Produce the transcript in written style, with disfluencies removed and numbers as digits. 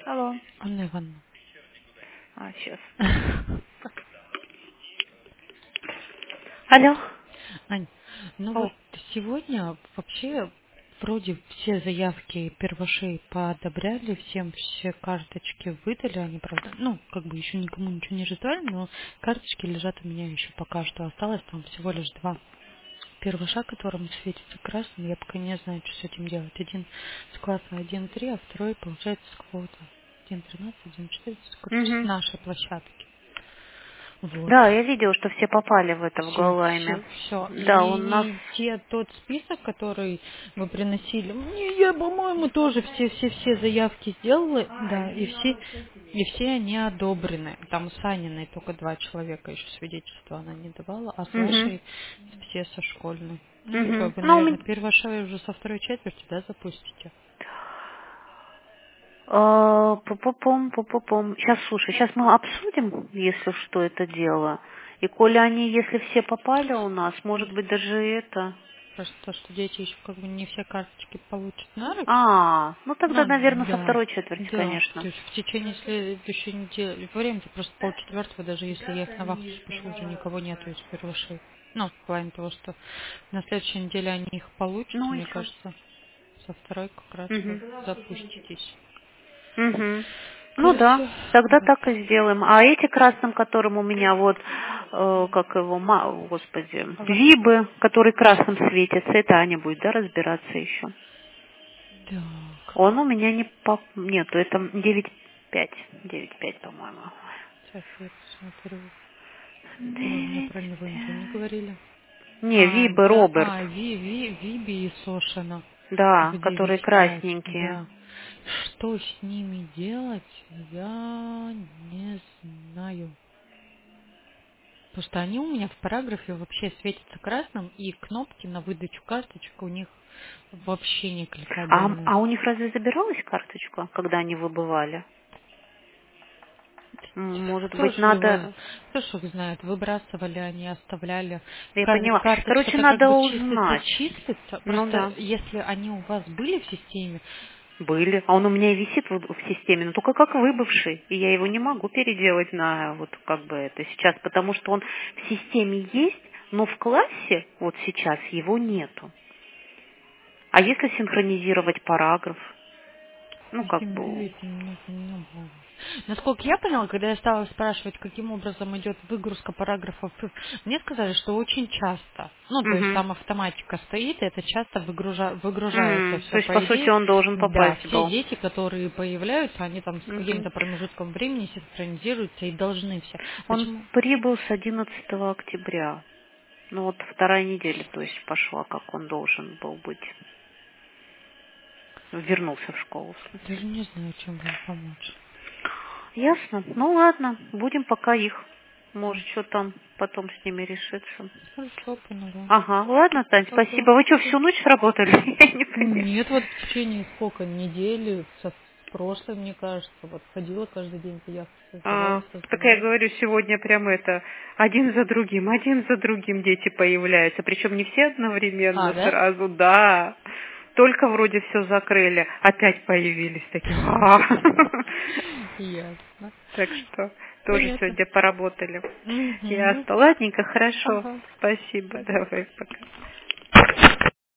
Алло. Анна Ивановна. Сейчас. Алло. Ань, ну О. вот сегодня вообще вроде все заявки первошей поодобряли, всем все карточки выдали, они, правда, ну, как бы еще никому ничего не раздавали, но карточки лежат у меня еще пока что. Осталось там всего лишь два первоша, которым светится красным. Я пока не знаю, что с этим делать. Один с класса 1.3, а второй, получается, с какого-то 1.13, 1.14, короче, с Угу. нашей площадки. Вот. Да, я видела, что все попали в это в Все, Голлайме. все, все. Да, у нас... И тот список, который вы приносили, я, по-моему, тоже все заявки сделала, да, и все они одобрены. Там с Аниной только 2 человека еще свидетельства она не давала, а с Угу. вашей все со школьной. Ну, типа, Угу. вы, Ну, у наверное, меня... первый шаг уже со второй четверти, да, запустите? Пу-пу-пум. Сейчас, слушай, сейчас мы обсудим, если что, это дело. И коли они, если все попали у нас, может быть, даже это... Просто то, что дети еще как бы не все карточки получат на руки. Ну тогда, Ну, наверное, со да, второй четверти, да. То конечно. есть в течение следующей недели, время-то просто полчетвертого, даже если я их на вахту спешу, уже никого нету из первошей. Ну, в плане того, что на следующей неделе они их получат, и Ну, мне еще. кажется, со второй как раз вы Угу. запуститесь. Угу. Ну да, Короче, тогда вот. так и сделаем. А эти красным, которым у меня вот, как его, господи, Ага. вибы, который красным светится, это Аня будет, да, разбираться еще. Так, Он у меня не нету, это 9,5. 9,5, по-моему. сейчас я посмотрю. Вы мне про него ничего не 9,5. говорили. Не, вибы, Да, Роберт. Виби и Сошина в Да, которые 9.5, красненькие. да. Что с ними делать, я не знаю. Потому что они у меня в параграфе вообще светятся красным, и кнопки на выдачу карточек у них вообще не кликабельные. А у них разве забиралась карточка, когда они выбывали? Может Кто быть, ж его, надо... кто ж их знает, выбрасывали они, оставляли. Я поняла. Короче, Карточка-то как надо бы узнать. числится. Ну Просто да. если они у вас были в системе, Были. А он у меня и висит в системе, но только как выбывший. И я его не могу переделать на вот как бы это сейчас, потому что он в системе есть, но в классе вот сейчас его нету. А если синхронизировать параграф? Ну, как бы... Насколько я поняла, когда я стала спрашивать, каким образом идет выгрузка параграфов, мне сказали, что очень часто. Ну, то есть Угу. там автоматика стоит, и это часто выгружается То все. есть, По по сути, идее, он должен да, попасть все был. дети, которые появляются, они там с Угу. каким-то промежутком времени синхронизируются и должны все. Он Почему? прибыл с 11 октября. Ну, вот вторая неделя, то есть, пошла, как он должен был быть. Вернулся в школу, в смысле. Даже не знаю, чем вам помочь. Ясно. Ну, ладно, будем пока их. Может, что там потом с ними решится. Хорошо, поняла. Ага, ладно, Тань, Ага. спасибо. Вы что, всю ночь работали? Я не поняла. Нет, вот в течение сколько, недели, со прошлой, мне кажется, вот ходила каждый день заявки, создавала, Так я создавала. говорю, сегодня прям это, один за другим дети появляются. Причем не все А, одновременно да? сразу, да. Только вроде все закрыли, опять появились такие. Ясно. Так что тоже Понятно. сегодня поработали. Угу. Ясно. Ладненько, хорошо. Ага. Спасибо. Пока. Давай, пока.